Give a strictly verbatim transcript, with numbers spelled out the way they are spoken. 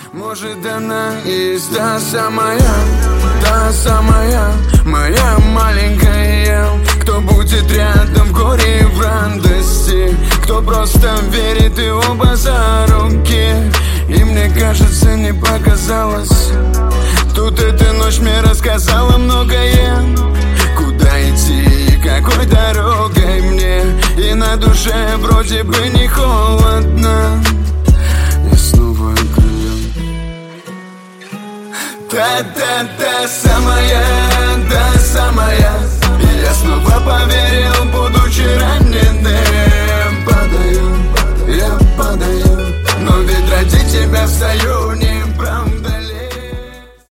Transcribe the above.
Может, она и есть та самая, та самая, моя маленькая, кто будет рядом в горе и в радости, кто просто верит и оба за руки. И мне кажется, не показалось, тут эта ночь мне рассказала многое. Куда идти и какой дорогой мне, и на душе вроде бы не холодно. Я снова окрылен. Та-та-та самая, да.